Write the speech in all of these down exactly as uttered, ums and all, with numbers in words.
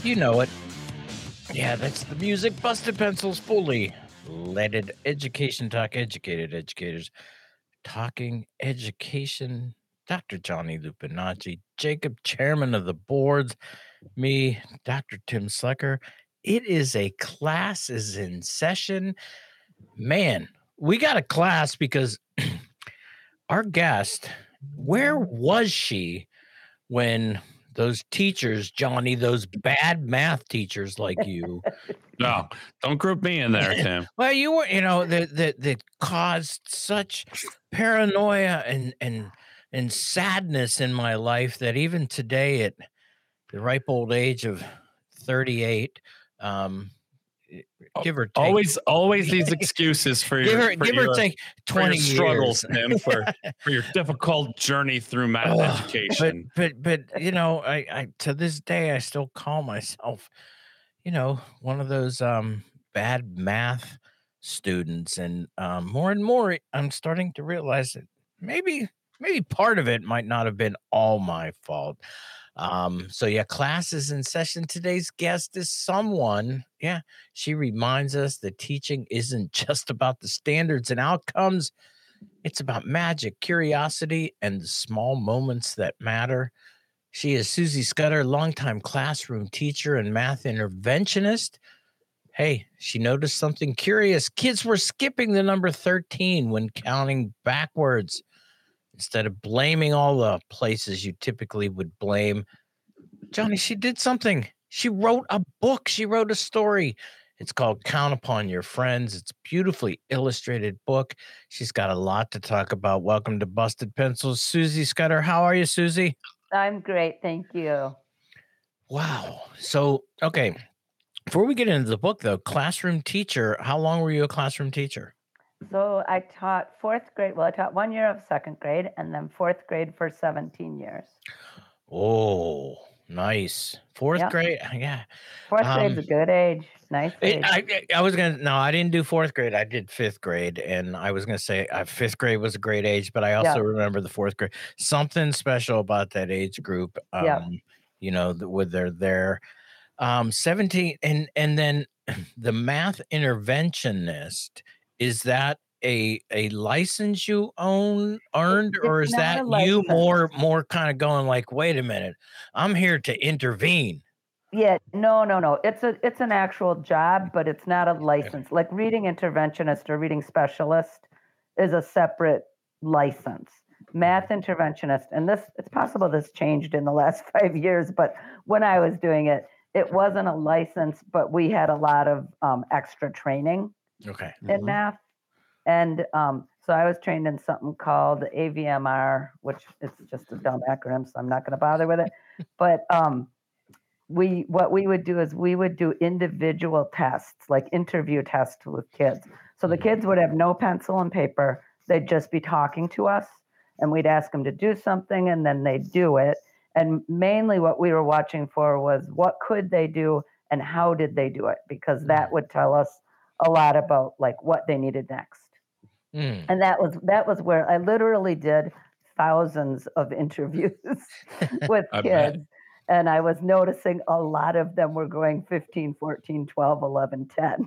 You know it. Yeah, that's the music. Busted Pencils fully leaded education talk, educated educators talking education. Doctor Johnny Lupinacci, Jacob, chairman of the boards, me, Doctor Tim Slecker. It is a class is in session. Man, we got a class because our guest, where was she when those teachers, Johnny, those bad math teachers like you, No, don't group me in there, Tim. well, you were, you know, that that that caused such paranoia and and and sadness in my life that even today, at the ripe old age of thirty-eight, um, give or take, Always, always these excuses for give your or for give or your, take for your twenty struggles, years. Tim, for for your difficult journey through math Ugh, education. But but but you know, I I to this day I still call myself, you know, one of those um bad math students, and um, more and more I'm starting to realize that maybe maybe part of it might not have been all my fault. Um, so yeah, class is in session. Today's guest is someone, yeah, she reminds us that teaching isn't just about the standards and outcomes. It's about magic, curiosity, and the small moments that matter. She is Susie Scudder, longtime classroom teacher and math interventionist. Hey, she noticed something curious. Kids were skipping the number thirteen when counting backwards. Instead of blaming all the places you typically would blame, Johnny, she did something. She wrote a book. She wrote a story. It's called Count Upon Your Friends. It's a beautifully illustrated book. She's got a lot to talk about. Welcome to Busted Pencils, Susie Scudder. How are you, Susie? I'm great, thank you. Wow. So, okay, before we get into the book, though, classroom teacher, how long were you a classroom teacher? So I taught fourth grade. Well, I taught one year of second grade and then fourth grade for seventeen years. Oh, nice. Fourth Yep. grade. Yeah. Fourth Um, grade's a good age. Nice it, age. I, I was going to, no, I didn't do fourth grade. I did fifth grade. And I was going to say uh, fifth grade was a great age, but I also Yep. remember the fourth grade. Something special about that age group. Um, Yep. You know, the, with their, their um, seventeen. And, and then the math interventionist, is that a a license you own earned, or It's is not that a you license. more more kind of going like, wait a minute, I'm here to intervene? Yeah, no, no, no. It's a it's an actual job, but it's not a license. Like reading interventionist or reading specialist is a separate license. Math interventionist, and this it's possible this changed in the last five years, but when I was doing it, it wasn't a license, but we had a lot of um, extra training Okay. in Mhm. math. And um, so I was trained in something called A V M R, which is just a dumb acronym, so I'm not going to bother with it. But um, we what we would do is we would do individual tests, like interview tests with kids. So the Mhm. kids would have no pencil and paper. They'd just be talking to us, and we'd ask them to do something, and then they'd do it. And mainly what we were watching for was what could they do and how did they do it, because that would tell us a lot about like what they needed next. Mm. And that was that was where I literally did thousands of interviews with I bet. kids. And I was noticing a lot of them were going fifteen, fourteen, twelve, eleven, ten.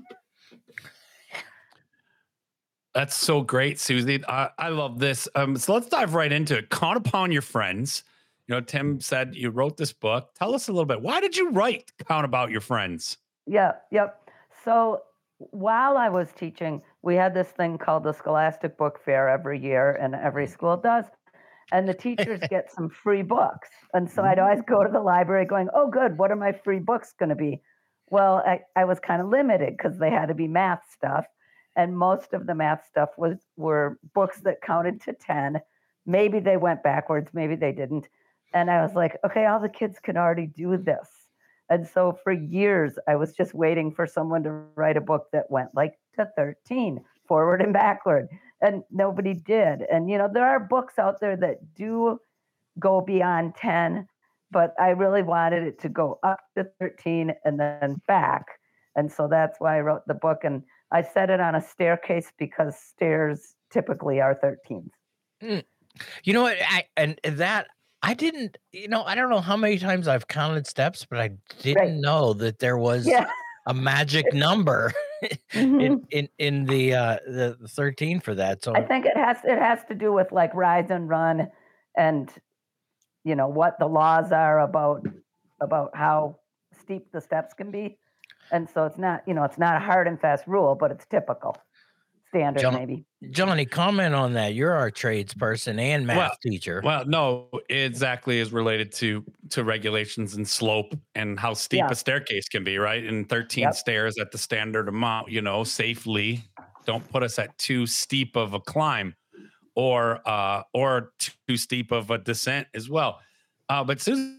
That's so great, Susie. I, I love this. Um, so let's dive right into it. Count Upon Your Friends. You know, Tim said you wrote this book. Tell us a little bit. Why did you write Count About Your Friends? Yeah, yep. So while I was teaching, we had this thing called the Scholastic Book Fair every year, and every school does. And the teachers get some free books. And so I'd always go to the library going, oh, good, what are my free books going to be? Well, I, I was kind of limited because they had to be math stuff. And most of the math stuff was were books that counted to ten. Maybe they went backwards, maybe they didn't. And I was like, okay, all the kids can already do this. And so for years, I was just waiting for someone to write a book that went like to thirteen, forward and backward. And nobody did. And, you know, there are books out there that do go beyond ten, but I really wanted it to go up to thirteen and then back. And so that's why I wrote the book. And I set it on a staircase because stairs typically are thirteens. Mm. You know what? I, and that I didn't, you know, I don't know how many times I've counted steps, but I Right. didn't know that there was Yeah. a magic number in Mhm. in in the, uh, the the thirteen for that, I so think it has it has to do with, like, rise and run and, you know, what the laws are about about how steep the steps can be, and so it's not, you know, it's not a hard and fast rule, but it's typical. Standard John maybe. Johnny, comment on that. You're our tradesperson and Well, math teacher. well, no, exactly is related to to regulations and slope and how steep Yeah. a staircase can be, right? And thirteen Yep. stairs at the standard amount, you know, safely. Don't put us at too steep of a climb or uh or too steep of a descent as well. Uh but Susan,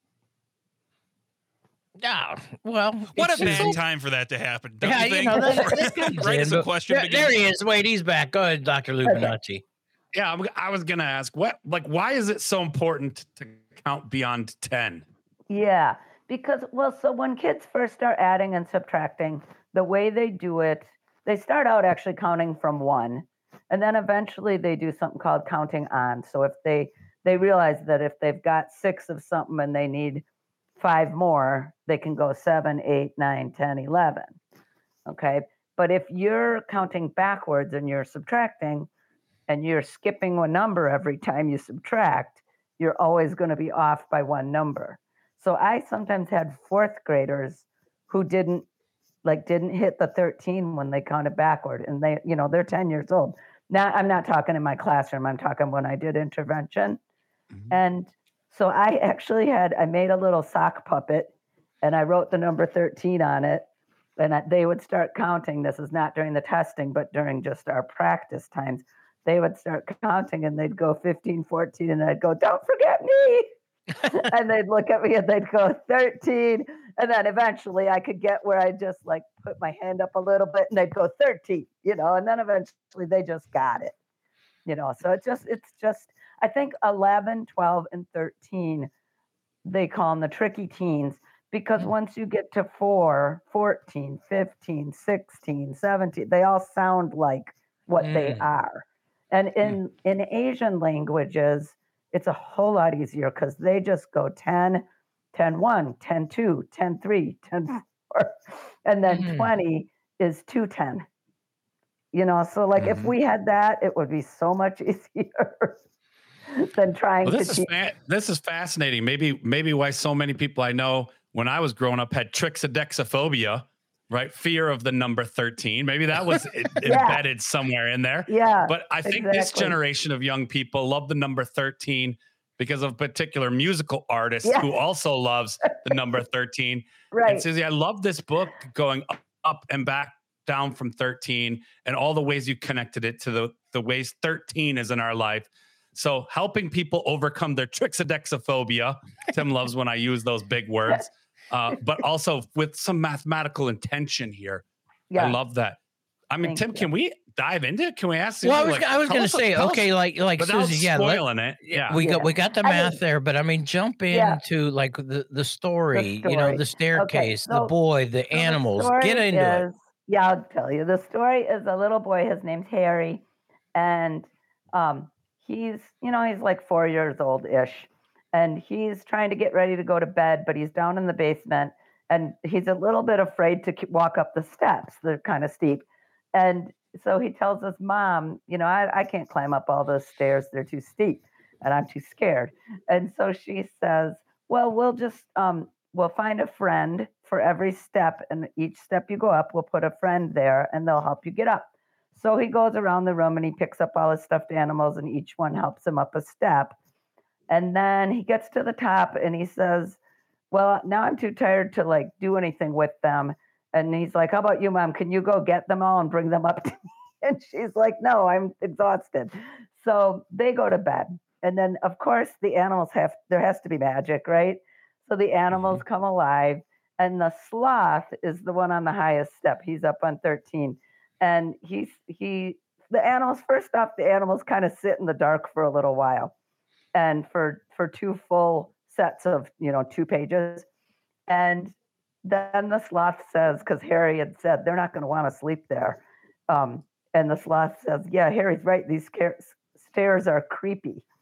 Yeah, well, What it's a bad Susie. time for that to happen, don't Yeah, you you think? know, that that comes Right in, as a but question there there begins. he is. Wait, he's back. Go ahead, Doctor Okay. Lupinacci. yeah, I'm, I was gonna ask what like why is it so important to count beyond ten? Yeah, because well, so when kids first start adding and subtracting, the way they do it, they start out actually counting from one, and then eventually they do something called counting on. So if they they realize that if they've got six of something and they need five more, they can go seven, eight, nine, ten, eleven. Okay. But if you're counting backwards and you're subtracting and you're skipping one number every time you subtract, you're always going to be off by one number. So I sometimes had fourth graders who didn't like didn't hit the thirteen when they counted backward and they, you know, they're ten years old. Now I'm not talking in my classroom, I'm talking when I did intervention. Mhm. And so I actually had I made a little sock puppet and I wrote the number thirteen on it and I, they would start counting. This is not during the testing, but during just our practice times. They would start counting and they'd go fifteen, fourteen, and I'd go, "Don't forget me." And they'd look at me and they'd go thirteen. And then eventually I could get where I just like put my hand up a little bit and they'd go thirteen, you know, and then eventually they just got it, you know. So it's just, it's just, I think eleven, twelve, and thirteen, they call them the tricky teens because Mm. once you get to four, fourteen, fifteen, sixteen, seventeen, they all sound like what they Mm. are. And Mm. in in Asian languages, it's a whole lot easier because they just go ten, ten one, ten two, ten three, ten four, and then Mm. twenty is two ten. You know, so like if Mhm. we had that, it would be so much easier than trying Well, to this is teach. fa- this is fascinating. Maybe maybe why so many people I know when I was growing up had trichodexophobia, right? Fear of the number thirteen. Maybe that was e- Yeah, embedded somewhere in there. yeah, But I think this exactly. generation of young people love the number thirteen because of a particular musical artist Yeah, who also loves the number thirteen. And right. Susie, I love this book going up, up and back down from thirteen and all the ways you connected it to the, the ways thirteen is in our life. So helping people overcome their trichodexophobia. Tim loves when I use those big words, uh, but also with some mathematical intention here. I Yeah, love that. I mean, thank Tim, you. can we dive into it? Can we ask Well, I Susie, was like, I was tell gonna us, say, tell us okay, like like without Susie, yeah, let spoiling it? yeah, Yeah. we got Yeah. we got the I math mean, there, but I mean, jump yeah, into like the the the story, you know, story. the Okay, staircase, the so boy, the so the animals. Get story into it. is, yeah, I'll tell you. The story is a little boy, his name's Harry, and um he's, you know, he's like four years old-ish, and he's trying to get ready to go to bed, but he's down in the basement and he's a little bit afraid to k- walk up the steps. They're kind of steep. And so he tells his mom, you know, I, I can't climb up all those stairs. They're too steep and I'm too scared. And so she says, well, we'll just um we'll find a friend for every step, and each step you go up, we'll put a friend there and they'll help you get up. So he goes around the room and he picks up all his stuffed animals and each one helps him up a step. And then he gets to the top and he says, well, now I'm too tired to like do anything with them. And he's like, how about you, mom? Can you go get them all and bring them up to me? And she's like, no, I'm exhausted. So they go to bed. And then, of course, the animals have, there has to be magic, right? So the animals Mhm. come alive. And the sloth is the one on the highest step. He's up on thirteen. And he's, he, the animals, first off, the animals kind of sit in the dark for a little while and for for two full sets of, you know, two pages. And then the sloth says, because Harry had said they're not going to want to sleep there, um, and the sloth says, yeah, Harry's right, these sca- stairs are creepy.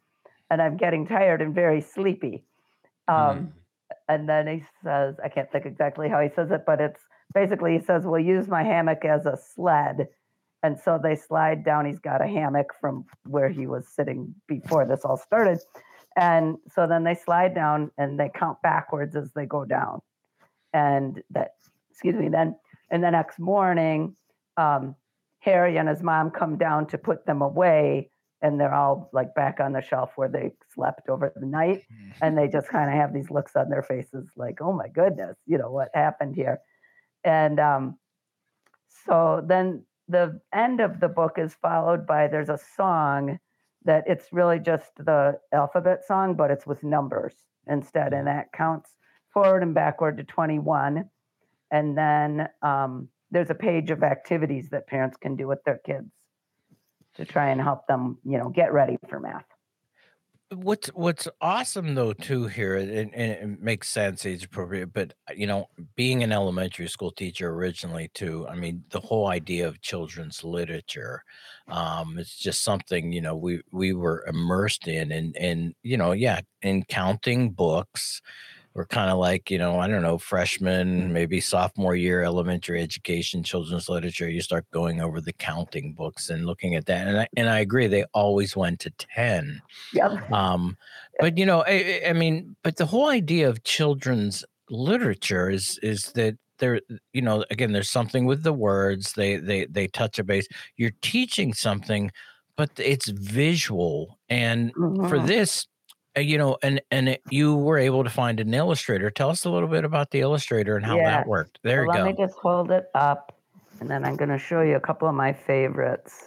and I'm getting tired and very sleepy. Mm. Um, and then he says, I can't think exactly how he says it, but it's basically he says, we'll use my hammock as a sled. And so they slide down. He's got a hammock from where he was sitting before this all started. And so then they slide down and they count backwards as they go down. And that, excuse me, then, and the next morning, um, Harry and his mom come down to put them away, and they're all like back on the shelf where they slept over the night. And they just kind of have these looks on their faces like, oh my goodness, you know, what happened here? And um, so then the end of the book is followed by there's a song that it's really just the alphabet song, but it's with numbers instead. And that counts forward and backward to twenty-one. And then um, there's a page of activities that parents can do with their kids to try and help them, you know, get ready for math. What's what's awesome though too here, and, and it makes sense, age appropriate, but you know, being an elementary school teacher originally too, I mean, the whole idea of children's literature, um, it's just something, you know, we we were immersed in, and and you know, yeah, in counting books. We're kind of like, you know, I don't know, freshman, maybe sophomore year, elementary education, children's literature. You start going over the counting books and looking at that. And I, and I agree, they always went to ten. Yep. Um, but, you know, I, I mean, but the whole idea of children's literature is, is that there, you know, again, there's something with the words, they, they, they touch a base. You're teaching something, but it's visual. And for Mhm. this, uh, you know, and and it, you were able to find an illustrator. Tell us a little bit about the illustrator and how Yeah. that worked. So There you let me go. just hold it up, and then I'm going to show you a couple of my favorites.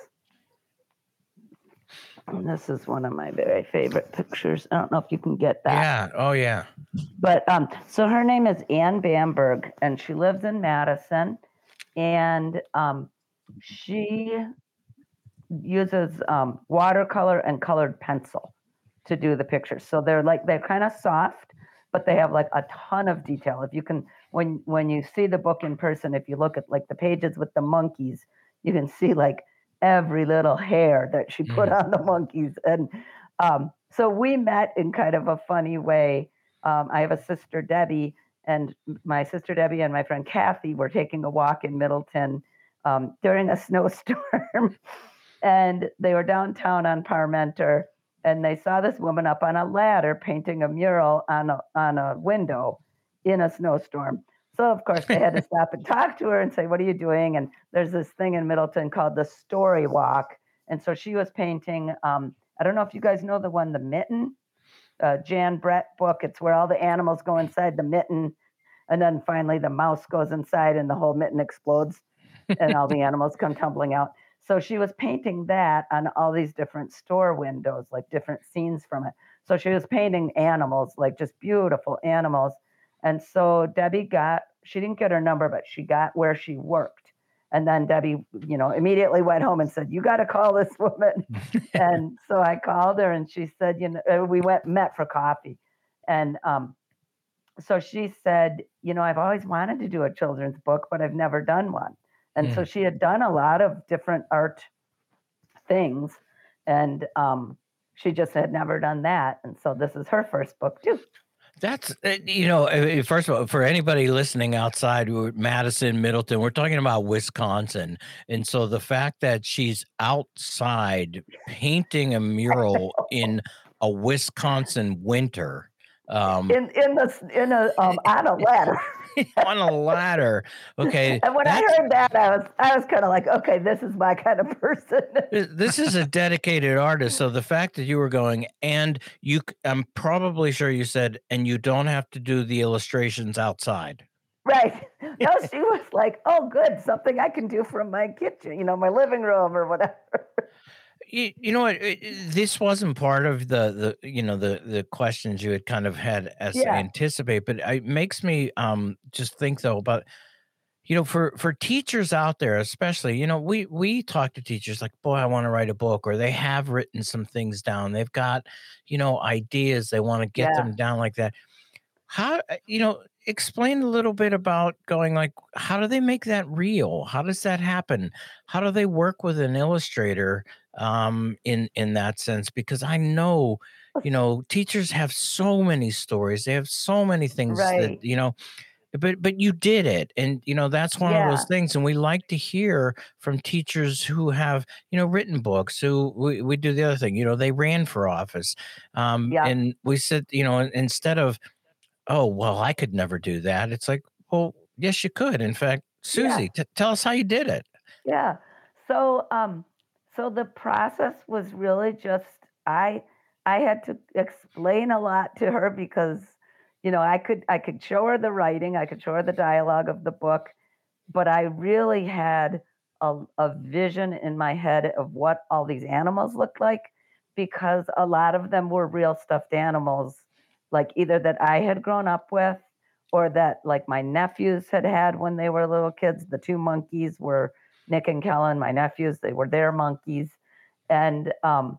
And this is one of my very favorite pictures. I don't know if you can get that. Yeah. Oh, yeah. But um, so her name is Anne Bamberg, and she lives in Madison, and um, she uses um, watercolor and colored pencil to do the pictures. So they're like they're kind of soft, but they have like a ton of detail. If you can, when when you see the book in person, if you look at like the pages with the monkeys, you can see like every little hair that she put Mm. on the monkeys. And um, so we met in kind of a funny way. Um, I have a sister, Debbie, and my sister Debbie and my friend Kathy were taking a walk in Middleton um, during a snowstorm, and they were downtown on Parmenter, and they saw this woman up on a ladder painting a mural on a on a window in a snowstorm. So of course they had to stop and talk to her and say, "What are you doing?" And there's this thing in Middleton called the Story Walk, and so she was painting. Um, I don't know if you guys know the one, The Mitten, uh, Jan Brett book. It's where all the animals go inside the mitten, and then finally the mouse goes inside, and the whole mitten explodes, and all the animals come tumbling out. So she was painting that on all these different store windows, like different scenes from it. So she was painting animals, like just beautiful animals. And so Debbie got, she didn't get her number, but she got where she worked. And then Debbie, you know, immediately went home and said, "You got to call this woman." And so I called her, and she said, you know, uh, we went, met for coffee. And um, so she said, you know, I've always wanted to do a children's book, but I've never done one. And so Mm. she had done a lot of different art things, and um, she just had never done that. And so this is her first book too. That's, uh, you know, uh, uh, first of all, for anybody listening outside, we're Madison, Middleton, we're talking about Wisconsin. And so the fact that she's outside painting a mural in a Wisconsin winter, um, In in the in a um, on a ladder. on a ladder. Okay, And when I that's heard that, I was I was kind of like, okay, this is my kind of person. th- this is a dedicated artist. So the fact that you were going, and you, c- I'm probably sure you said, and you don't have to do the illustrations outside. Right. No, she was like, oh, good, something I can do from my kitchen, you know, my living room or whatever. You, you know what? it- it- This wasn't part of the the you know the the questions you had kind of had as Yeah. anticipate, but it makes me um just think though about, you know, for for teachers out there, especially, you know, we we talk to teachers like, boy, I want to write a book, or they have written some things down. They've got, you know, ideas. They want to get Yeah. them down like that. How, uh, you know, explain a little bit about going like, how do they make that real? How does that happen? How do they work with an illustrator um, in in that sense because I know, you know, teachers have so many stories. They have so many things that, Right. you know, but but you did it, and, you know, that's one of those Yeah. things, and we like to hear from teachers who have, you know, written books, who we we do the other thing, you know, they ran for office, um, Yep. and we said, you know, instead of, "Oh, well, I could never do that," it's like, "Well, yes, you could." In fact, Yeah. Susie, t tell us how you did it. Yeah. So, um, so the process was really just I I had to explain a lot to her because, you know, I could I could show her the writing, I could show her the dialogue of the book, but I really had a, a vision in my head of what all these animals looked like because a lot of them were real stuffed animals, like either that I had grown up with or that like my nephews had had when they were little kids. The two monkeys were Nick and Kellen, my nephews, they were their monkeys. And um,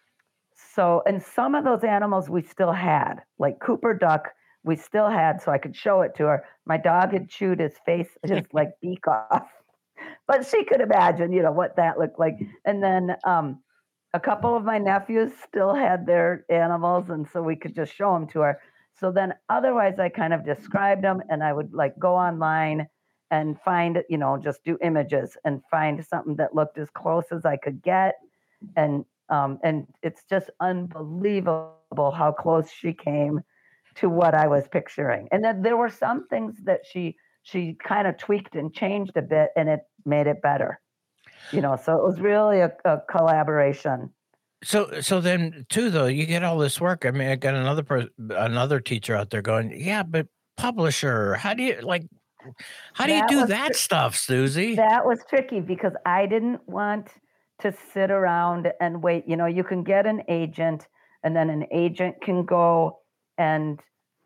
so, and some of those animals we still had, like Cooper Duck, we still had, so I could show it to her. My dog had chewed his face, his like beak off, but she could imagine, you know, what that looked like. And then um, a couple of my nephews still had their animals, and so we could just show them to her. So then, otherwise, I kind of described them, and I would like go online and find, you know, just do images and find something that looked as close as I could get, and um, and it's just unbelievable how close she came to what I was picturing. And then there were some things that she she kind of tweaked and changed a bit, and it made it better. You know, so it was really a, a collaboration. So so then too, though, you get all this work. I mean, I got another per another teacher out there going, "Yeah, but publisher, how do you like, how do you That do was that tr- stuff, Susie?" that was tricky because I didn't want to sit around and wait. You know, you can get an agent, and then an agent can go and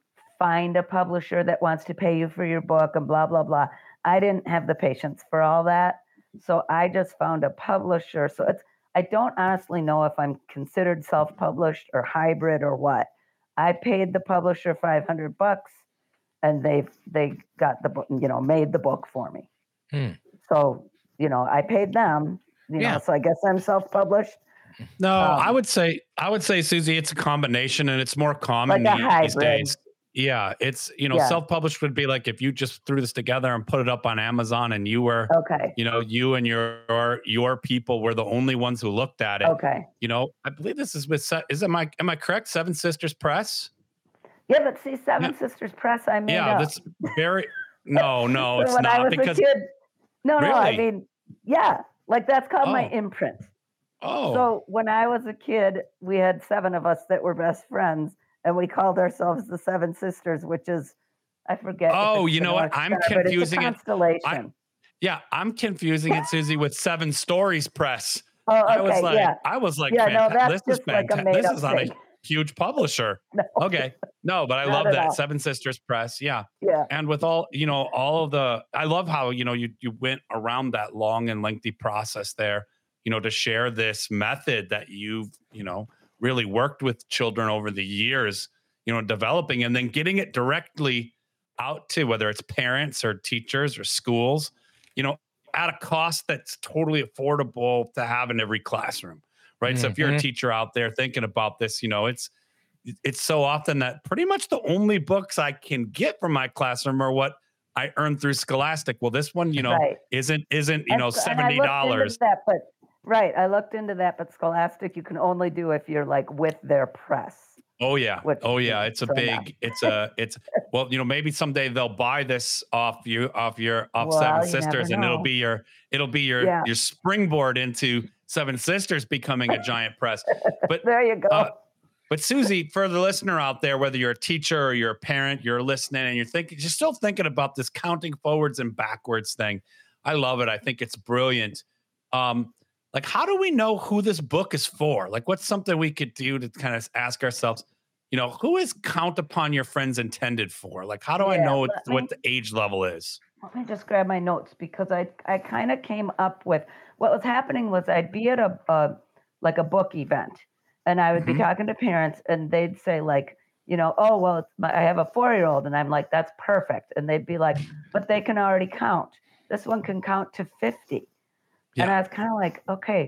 find a publisher that wants to pay you for your book and blah blah blah. I didn't have the patience for all that. So I just found a publisher. So it's I don't honestly know if I'm considered self-published or hybrid or what. I paid the publisher five hundred bucks and they they got the book, you know, made the book for me. Hmm. So, you know, I paid them, you know, Yeah. so I guess I'm self-published. No, I Um, would say I would say, Susie, it's a combination and it's more like common a these hybrid. days. Yeah, it's you know, Yeah. self-published would be like if you just threw this together and put it up on Amazon and you were, Okay. you know, you and your your people were the only ones who looked at it. Okay. You know, I believe this is with Se- is it my am I correct? Seven Sisters Press? Yeah, but see, Yeah. Seven Sisters Press, I made Yeah, up. that's very no, no, So it's when I not was a because kid, no, no, I really? mean, yeah, like that's called my Oh, imprint. oh. So when I was a kid, we had seven of us that were best friends, and we called ourselves the Seven Sisters, which is, I forget if Oh, it's you the know what? North I'm Star, but it's a confusing it. I constellation. Yeah, I'm confusing it, Susie, with Seven Stories Press. Oh, I was okay, like yeah, I was like, yeah. No, "Fanta that's this is just like a fantastic. made This up is on a thing. huge publisher." No, Okay. No, but I not love at that all. Seven Sisters Press, yeah. Yeah, And with all, you know, all of the I love how, you know, you you went around that long and lengthy process there, you know, to share this method that you've, you know, really worked with children over the years, you know, developing and then getting it directly out to whether it's parents or teachers or schools, you know, at a cost that's totally affordable to have in every classroom, right? So if you're a Mhm. teacher out there thinking about this, you know, it's it's so often that pretty much the only books I can get from my classroom are what I earned through Scholastic. Well, this one, you know, right. isn't isn't you And know so, and I seventy looked into dollars. that, but right, I looked into that, but Scholastic you can only do if you're like with their press, Oh yeah, which oh you yeah. know, It's a so no. big. It's a. It's well, you know, maybe someday they'll buy this off you, off your, off Seven Well, you never Sisters, and it'll know. be your, it'll be your, Yeah, your springboard into Seven Sisters becoming a giant press. But there you uh, go. But Susie, for the listener out there, whether you're a teacher or you're a parent, you're listening and you're thinking, you're still thinking about this counting forwards and backwards thing. I love it. I think it's brilliant. Um, like, how do we know who this book is for? Like, what's something we could do to kind of ask ourselves, you know, who is Count Upon Your Friends intended for? Like, how do I Yeah, know what, let what me the age level is? let me just grab my notes because I I kind of came up with what was happening was I'd be at a, a like a book event and I would be Hmm. talking to parents and they'd say like, you know, oh well, it's my, I have a four year old and I'm like that's perfect and they'd be like, but they can already count. This one can count to fifty. And Yeah. I was kind of like, okay.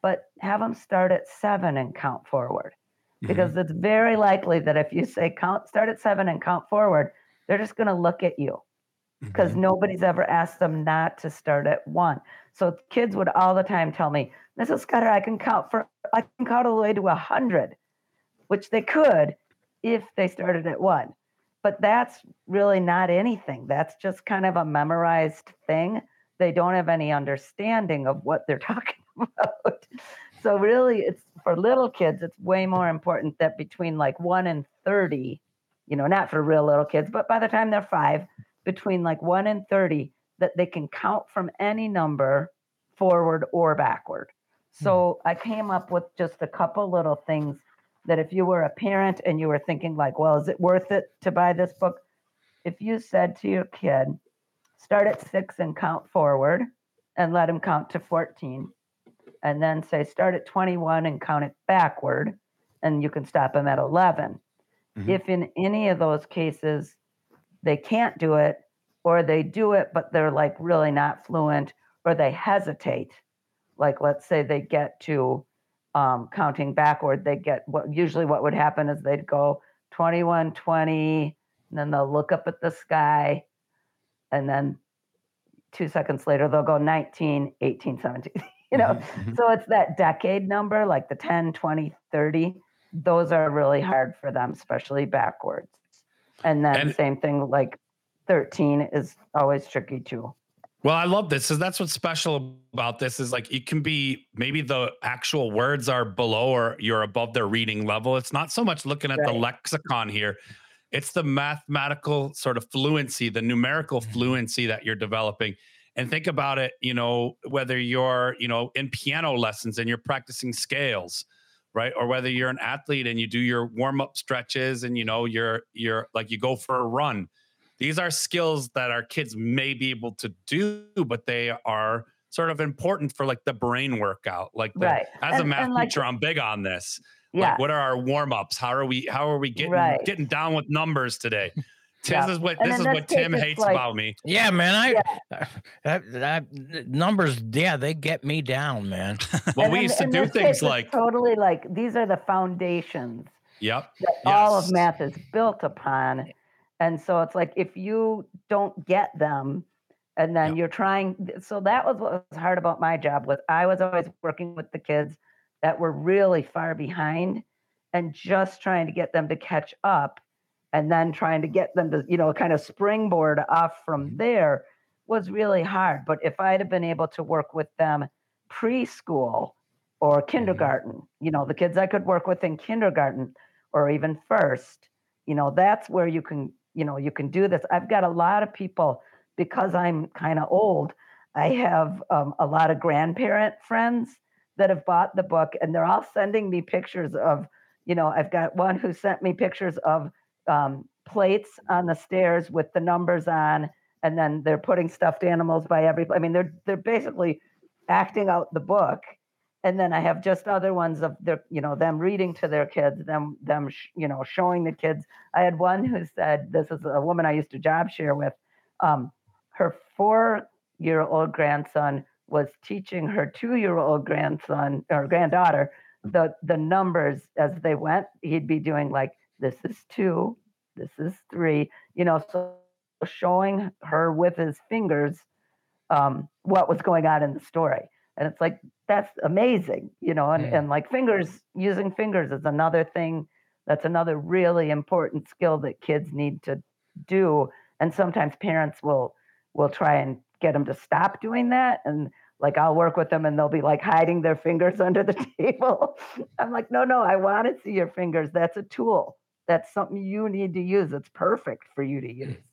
but have them start at seven and count forward. Because mm-hmm. it's very likely that if you say count, start at seven and count forward, they're just going to look at you because mm-hmm. nobody's ever asked them not to start at one. So kids would all the time tell me, Missus Scudder, I can count for, I can count all the way to a hundred, which they could if they started at one. But that's really not anything. That's just kind of a memorized thing. They don't have any understanding of what they're talking about. So really, it's for little kids, it's way more important that between like one and thirty, you know, not for real little kids, but by the time they're five, between like one and thirty, that they can count from any number forward or backward. So I came up with just a couple little things that if you were a parent and you were thinking like, well, is it worth it to buy this book? If you said to your kid, start at six and count forward and let him count to fourteen, and then say start at twenty-one and count it backward, and you can stop him at eleven. Mm-hmm. If in any of those cases they can't do it, or they do it, but they're like really not fluent, or they hesitate, like let's say they get to um, counting backward, they get what usually what would happen is they'd go twenty-one, twenty, and then they'll look up at the sky, and then two seconds later they'll go nineteen, eighteen, seventeen. You know, mm-hmm. So it's that decade number, like the ten, twenty, thirty. Those are really hard for them, especially backwards. And then and, same thing, like thirteen is always tricky too. Well, I love this. So that's what's special about this is like it can be maybe the actual words are below or you're above their reading level. It's not so much looking at right. the lexicon here. It's the mathematical sort of fluency, the numerical fluency that you're developing. And think about it, you know, whether you're, you know, in piano lessons and you're practicing scales, right? Or whether you're an athlete and you do your warm-up stretches and, you know, you're, you're like you go for a run. These are skills that our kids may be able to do, but they are sort of important for like the brain workout. Like the, right. as and, a math like, teacher, I'm big on this. Yeah. Like, what are our warm-ups? How are we, how are we getting, right. getting down with numbers today? Yeah. This is what and this is what Tim hates like, about me. Yeah, man. I yeah. That, that numbers, yeah, they get me down, man. Well, and we used to do things like totally like these are the foundations. Yep. That yes. all of math is built upon. And so it's like if you don't get them and then yep. you're trying, so that was what was hard about my job with I was always working with the kids that were really far behind and just trying to get them to catch up. And then trying to get them to, you know, kind of springboard off from there was really hard. But if I'd have been able to work with them preschool or kindergarten, you know, the kids I could work with in kindergarten or even first, you know, that's where you can, you know, you can do this. I've got a lot of people, because I'm kind of old, I have um, a lot of grandparent friends that have bought the book and they're all sending me pictures of, you know, I've got one who sent me pictures of um, plates on the stairs with the numbers on, and then they're putting stuffed animals by every, I mean, they're, they're basically acting out the book. And then I have just other ones of their, you know, them reading to their kids, them, them, sh- you know, showing the kids. I had one who said, this is a woman I used to job share with, um, her four-year-old grandson was teaching her two-year-old grandson or granddaughter the, the numbers as they went. He'd be doing like, this is two, this is three, you know, so showing her with his fingers um, what was going on in the story. And it's like, that's amazing, you know, and, yeah. and like fingers, using fingers is another thing. That's another really important skill that kids need to do. And sometimes parents will, will try and get them to stop doing that. And like, I'll work with them and they'll be like hiding their fingers under the table. I'm like, no, no, I want to see your fingers. That's a tool. That's something you need to use. It's perfect for you to use.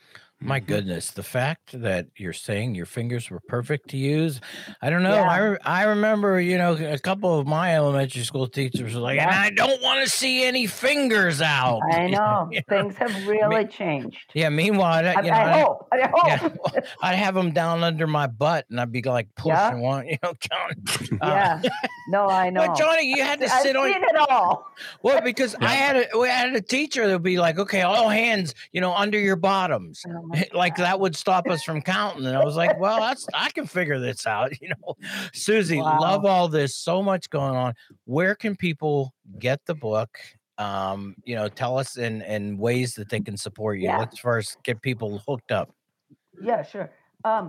My goodness, the fact that you're saying your fingers were perfect to use, I don't know. Yeah. I re- I remember, you know, a couple of my elementary school teachers were like, Yeah. and I don't want to see any fingers out. I know. You know? Things have really Me- changed. Yeah. Meanwhile, I, you know, I hope. I Yeah, hope. well, I'd have them down under my butt, and I'd be like Yeah. pushing one, you know, counting. Uh, Yeah. No, I know. well, Johnny, you had to I've sit on. seen it all. Well, because I Yeah. had a we had a teacher that would be like, okay, all hands, you know, under your bottoms. Oh my Like God. that would stop us from counting. And I was like, well, that's I can figure this out, you know. Susie, love Wow. all this, so much going on. Where can people get the book? Um, you know, tell us in in ways that they can support you. Yeah. Let's first get people hooked up. Yeah, sure. Um,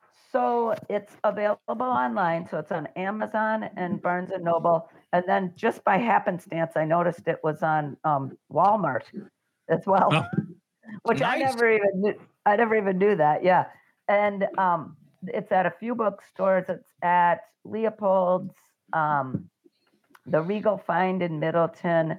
so it's available online. So it's on Amazon and Barnes and Noble. And then just by happenstance, I noticed it was on um, Walmart as well, Oh, which I Nice. never even knew. I never even knew that. Yeah. And um, it's at a few bookstores. It's at Leopold's, um, the Regal Find in Middleton,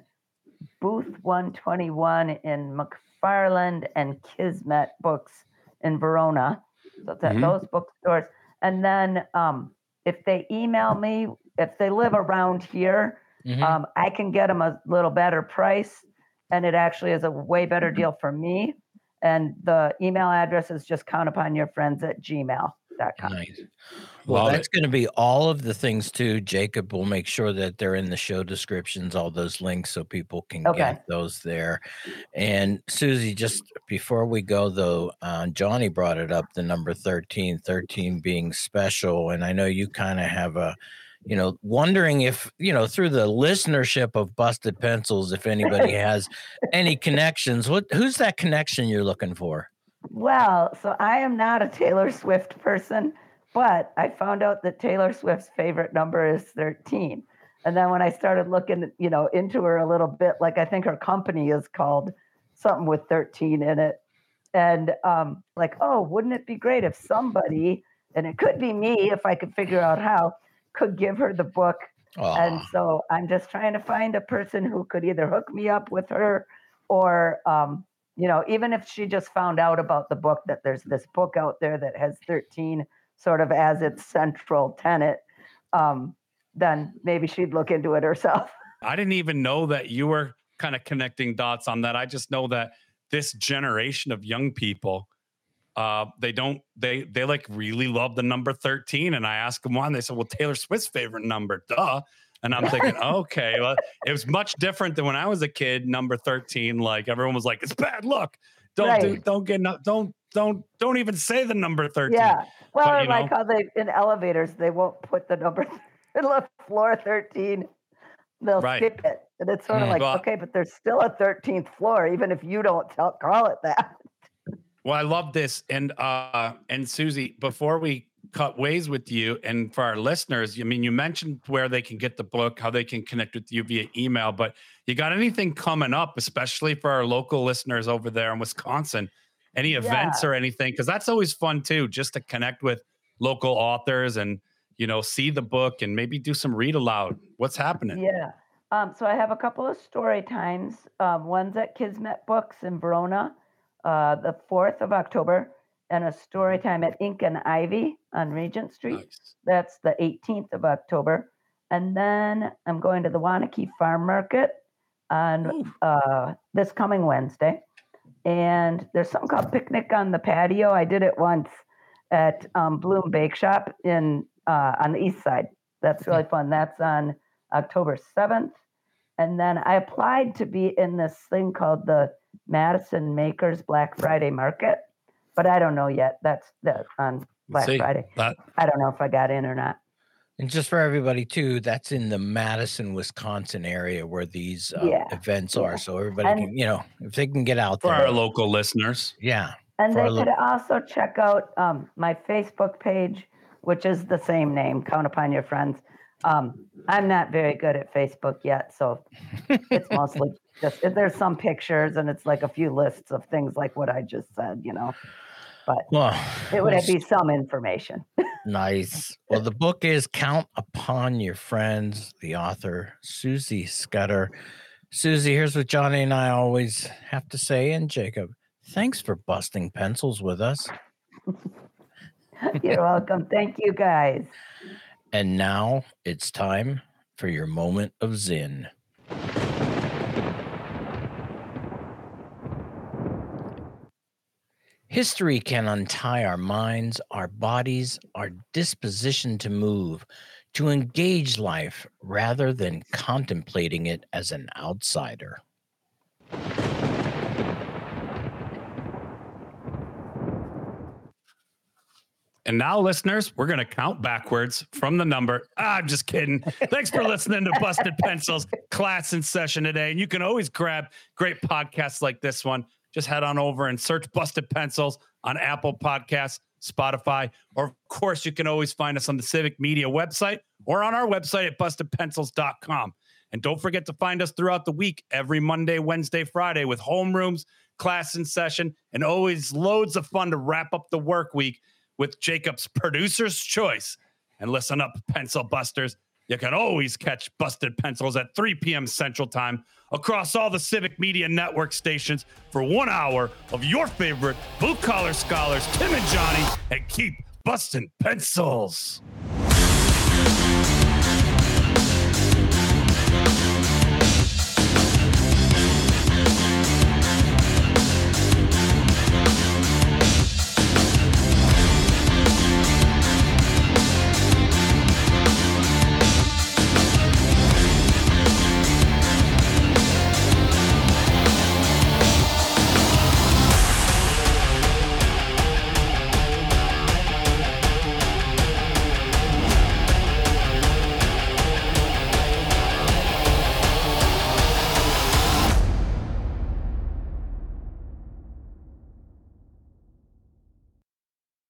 Booth one twenty-one in McFarland, and Kismet Books in Verona. So it's at Mhm. those bookstores. And then um, if they email me, if they live around here, Mhm. um, I can get them a little better price. And it actually is a way better deal for me. And the email address is just count upon your friends at gmail dot com. Nice. Well, Love that's it. going to be all of the things too. Jacob will make sure that they're in the show descriptions, all those links, so people can Okay. get those there. And Susie, just before we go though, uh, Johnny brought it up, the number thirteen, thirteen being special. And I know you kind of have a, you know, wondering if, you know, through the listenership of Busted Pencils, if anybody has any connections. What, who's that connection you're looking for? Well, so I am not a Taylor Swift person, but I found out that Taylor Swift's favorite number is thirteen. And then when I started looking, you know, into her a little bit, like I think her company is called something with thirteen in it. And um, like, oh, wouldn't it be great if somebody, and it could be me if I could figure out how, could give her the book. And Oh, so I'm just trying to find a person who could either hook me up with her or, um, you know, even if she just found out about the book, that there's this book out there that has thirteen sort of as its central tenet, um, then maybe she'd look into it herself. I didn't even know that you were kind of connecting dots on that. I just know that this generation of young people, uh, they don't, they, they like really love the number thirteen. And I asked them why, and they said, well, Taylor Swift's favorite number, duh. And I'm thinking, okay, well, it was much different than when I was a kid. Number thirteen, like everyone was like, it's bad luck. Don't do, Right. don't get, no- don't, don't, don't even say the number thirteen. Yeah. Well, But, or you like know. how they, in elevators, they won't put the number in the floor thirteen. They'll Right. skip it. And it's sort of Mm. like, Well, okay, but there's still a thirteenth floor, even if you don't tell, call it that. Well, I love this. And uh and Susie, before we cut ways with you and for our listeners, I mean, you mentioned where they can get the book, how they can connect with you via email, but you got anything coming up, especially for our local listeners over there in Wisconsin? Any events Yeah. or anything? Because that's always fun too, just to connect with local authors and, you know, see the book and maybe do some read aloud. What's happening? Yeah. Um, so I have a couple of story times. Um, one's at Kismet Books in Verona, uh, the fourth of October, and a story time at Ink and Ivy on Regent Street. Nice. That's the eighteenth of October. And then I'm going to the Wanakee Farm Market on Ooh. uh, this coming Wednesday. And there's something called Picnic on the Patio. I did it once at um, Bloom Bake Shop in uh, on the east side. That's really fun. That's on October seventh. And then I applied to be in this thing called the Madison Makers Black Friday Market, but I don't know yet. That's that on Black See, Friday. that I don't know if I got in or not. and just for everybody too, that's in the Madison, Wisconsin area where these uh, Yeah, events yeah. are. So everybody And can, you know, if they can get out for there. our local listeners. Yeah. and For they our lo- could also check out um, my Facebook page, which is the same name, Count Upon Your Friends. Um, I'm not very good at Facebook yet, so it's mostly just there's some pictures and it's like a few lists of things like what I just said, you know. But Well, it would well, be some information. nice. Well, the book is Count Upon Your Friends, the author, Susie Scudder. Susie, here's what Johnny and I always have to say. And Jacob, thanks for busting pencils with us. You're welcome. Thank you, guys. And now it's time for your moment of Zen. History can untie our minds, our bodies, our disposition to move, to engage life rather than contemplating it as an outsider. And now, listeners, we're going to count backwards from the number. Ah, I'm just kidding. Thanks for listening to Busted Pencils class in session today. And you can always grab great podcasts like this one. Just head on over and search Busted Pencils on Apple Podcasts, Spotify, or of course, you can always find us on the Civic Media website or on our website at busted pencils dot com. And don't forget to find us throughout the week, every Monday, Wednesday, Friday with homerooms, class in session, and always loads of fun to wrap up the work week with Jacob's Producer's Choice. And listen up, pencil busters. You can always catch Busted Pencils at three p.m. Central Time across all the Civic Media Network stations for one hour of your favorite blue-collar scholars, Tim and Johnny, and keep busting pencils.